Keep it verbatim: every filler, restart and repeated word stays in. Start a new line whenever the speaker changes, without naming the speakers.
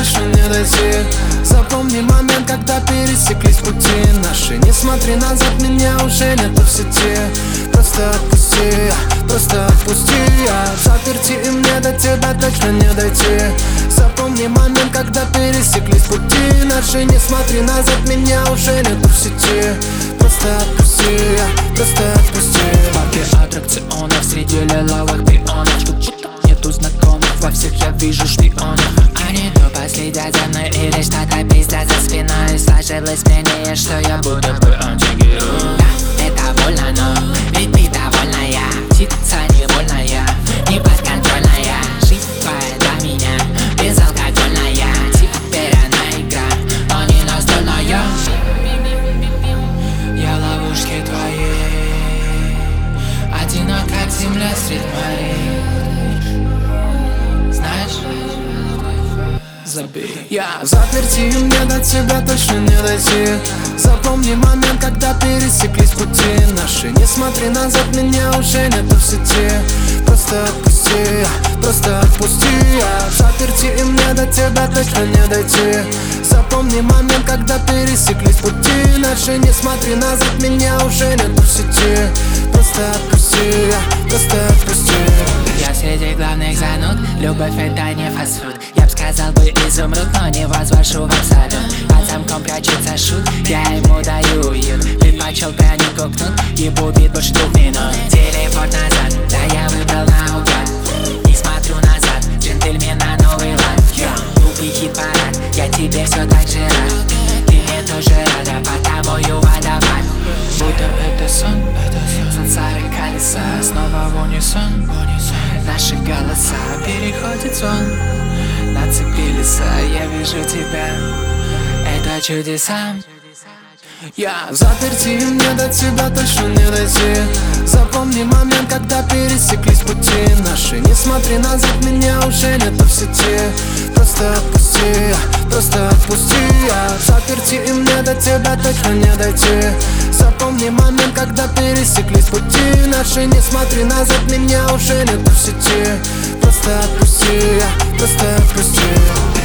дальше не дойти. Запомни момент, когда пересеклись пути наши. Не смотри назад, меня уже нету в сети. Просто отпусти, просто отпусти. Я заперти, и мне до тебя точно не дойти. Запомни момент, когда пересеклись пути наши. Не смотри назад, меня уже нету в сети. Просто отпусти, просто отпусти.
Парки аттракционов среди лиловых пионов. Штук нету знакомых, во всех я вижу шпионов. Они тупо следят за мной или что-то пиздят за спиной. Сложилось мнение, что я будто бы антигерой. Да, это больно, но ведь ты довольная. Птица невольная, неподконтрольная, живая до меня, безалкогольная. Теперь она игра, но не настольная. Я ловушки твоей, одинок как земля средь морей. Знаешь, забей.
Я заперти, и мне до тебя точно не дойти. Запомни момент, когда пересеклись пути наши. Не смотри назад, меня уже нету в сети. Просто отпусти, просто отпусти. Я заперти, и мне до тебя точно не дойти. Запомни момент, когда пересеклись пути наши. Не смотри назад, меня уже нету в сети. Просто отпусти, просто отпусти.
Я среди главных зануд, любовь это не фастфуд. Я б сказал бы изумруд, но не возвожу в абсолют. Под замком прячется шут, я ему даю уют. Предпочел пряник укнут, ебу бит больше двух минут. Телепорт назад, да я выбрал наугад. Не смотрю назад, джентльмен на новый лад. Глупый хит-парад, я тебе все так же рад. Ты мне тоже рада, потому ю водопад. Будто это сон, сансары колеса, снова в унисон. Наши голоса переходят сон. Нацепились, я вижу тебя, это чудеса.
Я заперти, и мне до тебя точно не дойти. Запомни момент, когда пересеклись пути наши. Не смотри назад, меня уже нету в сети. Просто отпусти, просто отпусти. Я заперти, и мне до тебя точно не дойти. Запомни момент, когда пересеклись пути наши. Не смотри назад, меня уже нету в сети. Просто отпусти, просто отпусти.